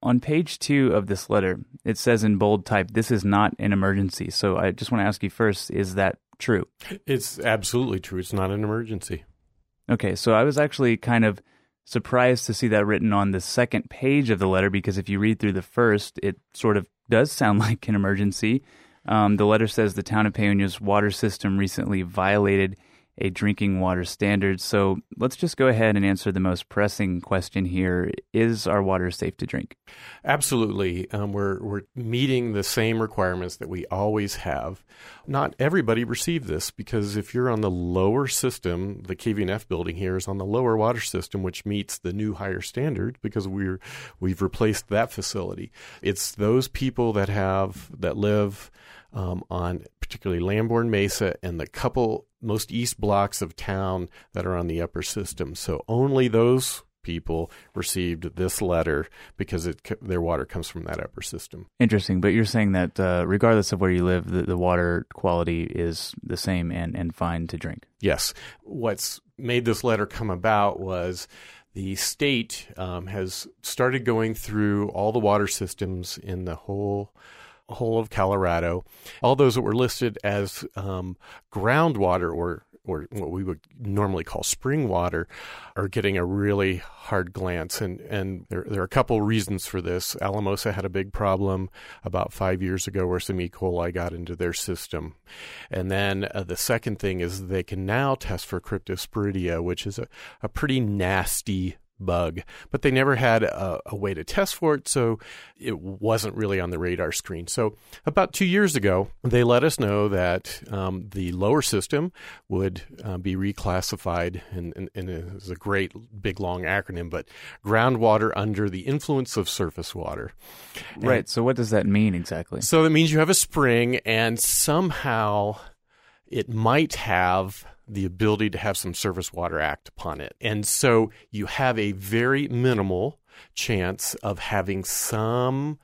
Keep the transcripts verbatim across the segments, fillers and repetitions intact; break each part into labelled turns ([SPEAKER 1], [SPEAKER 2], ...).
[SPEAKER 1] on page two of this letter, it says in bold type, this is not an emergency. So I just want to ask you first, is that true?
[SPEAKER 2] It's absolutely true. It's not an emergency.
[SPEAKER 1] Okay, so I was actually kind of surprised to see that written on the second page of the letter, because if you read through the first, it sort of does sound like an emergency. Um, the letter says the town of Paona's water system recently violated a drinking water standard. So let's just go ahead and answer the most pressing question here. Is our water safe to drink?
[SPEAKER 2] Absolutely. Um, we're we're meeting the same requirements that we always have. Not everybody received this, because if you're on the lower system, the K V N F building here is on the lower water system, which meets the new higher standard because we're we've replaced that facility. It's those people that have that live um, on particularly Lamborn Mesa and the couple most east blocks of town that are on the upper system. So only those people received this letter because it their water comes from that upper system.
[SPEAKER 1] Interesting. But you're saying that uh, regardless of where you live, the, the water quality is the same and, and fine to drink?
[SPEAKER 2] Yes. What's made this letter come about was the state um, has started going through all the water systems in the whole whole of Colorado. All those that were listed as um, groundwater or or what we would normally call spring water are getting a really hard glance. And, and there, there are a couple reasons for this. Alamosa had a big problem about five years ago where some E. coli got into their system. And then uh, the second thing is they can now test for Cryptosporidia, which is a, a pretty nasty bug, but they never had a, a way to test for it, so it wasn't really on the radar screen. So about two years ago, they let us know that um, the lower system would uh, be reclassified, and, and, and it was a great big long acronym, but groundwater under the influence of surface water.
[SPEAKER 1] Right,
[SPEAKER 2] And
[SPEAKER 1] so what does that mean exactly?
[SPEAKER 2] so that means you have a spring, and somehow it might have the ability to have some surface water act upon it. And so you have a very minimal chance of having some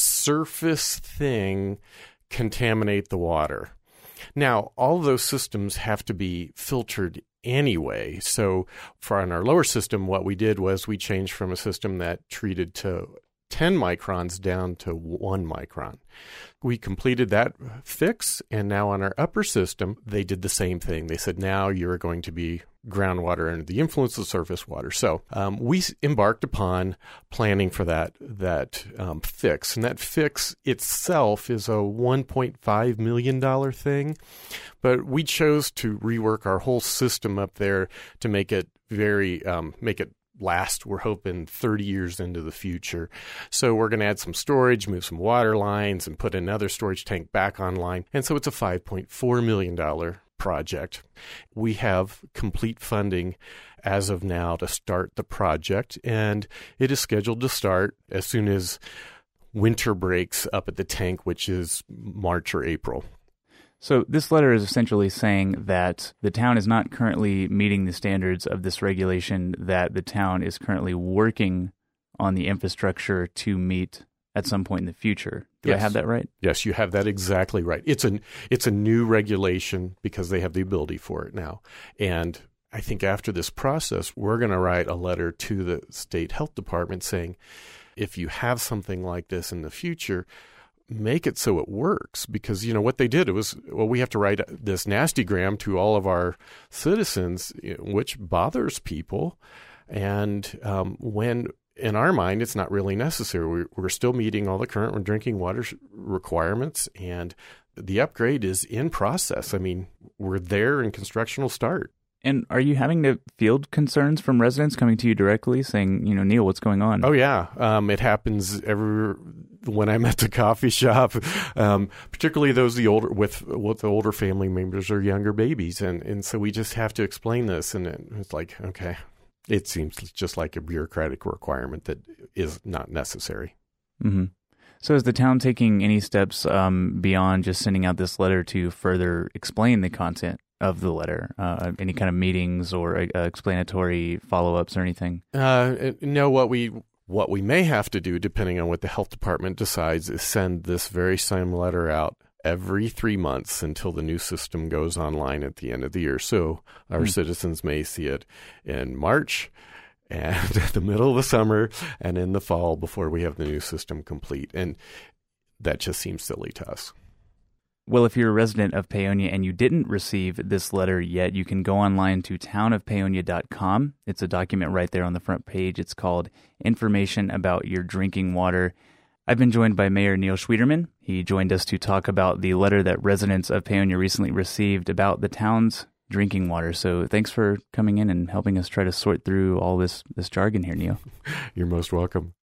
[SPEAKER 2] surface thing contaminate the water. Now, all of those systems have to be filtered anyway. So for on our lower system, what we did was we changed from a system that treated to ten microns down to one micron. We completed that fix, and now on our upper system, they did the same thing. They said, now you're going to be groundwater under the influence of surface water. So um, we embarked upon planning for that that um, fix, and that fix itself is a one point five million dollars thing, but we chose to rework our whole system up there to make it very um, make it last, we're hoping, thirty years into the future. So we're going to add some storage, move some water lines, and put another storage tank back online. And so it's a five point four million dollars project. We have complete funding as of now to start the project, and it is scheduled to start as soon as winter breaks up at the tank, which is March or April.
[SPEAKER 1] So this letter is essentially saying that the town is not currently meeting the standards of this regulation, that the town is currently working on the infrastructure to meet at some point in the future. Do
[SPEAKER 2] Yes.
[SPEAKER 1] I have that right?
[SPEAKER 2] Yes, you have that exactly right. It's a, it's a new regulation because they have the ability for it now. And I think after this process, we're going to write a letter to the state health department saying, if you have something like this in the future, make it so it works. Because, you know, what they did, it was, well, we have to write this nastygram to all of our citizens, which bothers people. And um, when, in our mind, it's not really necessary. We're, we're still meeting all the current drinking water requirements, and the upgrade is in process. I mean, we're there and construction will start.
[SPEAKER 1] And are you having to field concerns from residents coming to you directly saying, you know, Neil, what's going on?
[SPEAKER 2] Oh, yeah. Um, it happens every when I'm at the coffee shop, um, particularly those the older with with the older family members or younger babies. And, and so we just have to explain this. And it's like, okay, it seems just like a bureaucratic requirement that is not necessary.
[SPEAKER 1] Mm-hmm. So is the town taking any steps um, beyond just sending out this letter to further explain the content of the letter? Uh, any kind of meetings or uh, explanatory follow-ups or anything?
[SPEAKER 2] Uh, no, what we what we may have to do, depending on what the health department decides, is send this very same letter out every three months until the new system goes online at the end of the year. So our mm. citizens may see it in March, and the middle of the summer and in the fall before we have the new system complete. And that just seems silly to us.
[SPEAKER 1] Well, if you're a resident of Paonia and you didn't receive this letter yet, you can go online to town of paonia dot com. It's a document right there on the front page. It's called Information About Your Drinking Water. I've been joined by Mayor Neil Schwieterman. He joined us to talk about the letter that residents of Paonia recently received about the town's drinking water. So thanks for coming in and helping us try to sort through all this, this jargon here, Neil.
[SPEAKER 2] You're most welcome.